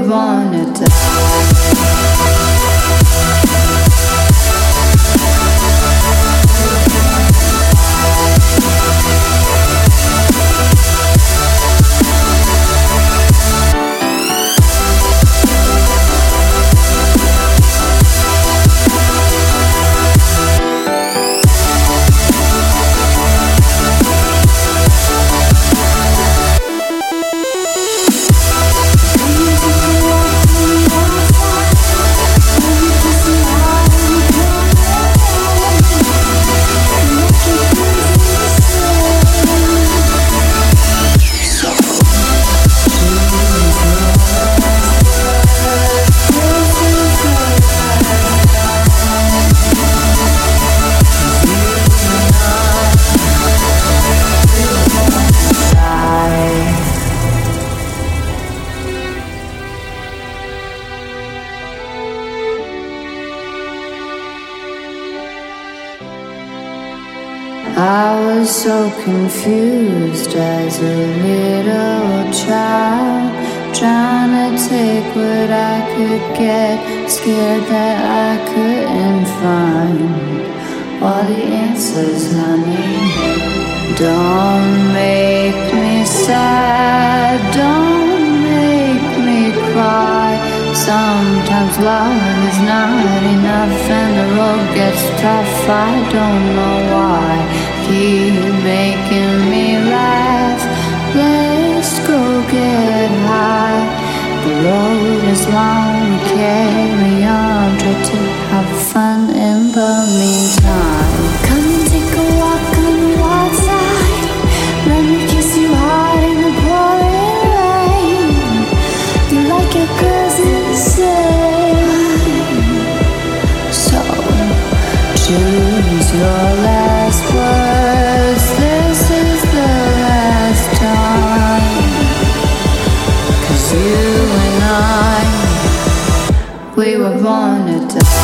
born to die. I was so confused as a little child, trying to take what I could get, scared that I couldn't find all the answers, honey. Don't make me sad, don't make me cry. Sometimes love is not enough and the road gets tough. I don't know why. Keep making me laugh. Let's go get high. The road is long, we carry on. Try to have fun in the meantime. Come and take a walk on the wild side. Let me kiss you hard in the pouring rain. You like your girls insane. So choose your last words. This is the last time. 'Cause you and I, we were born to die.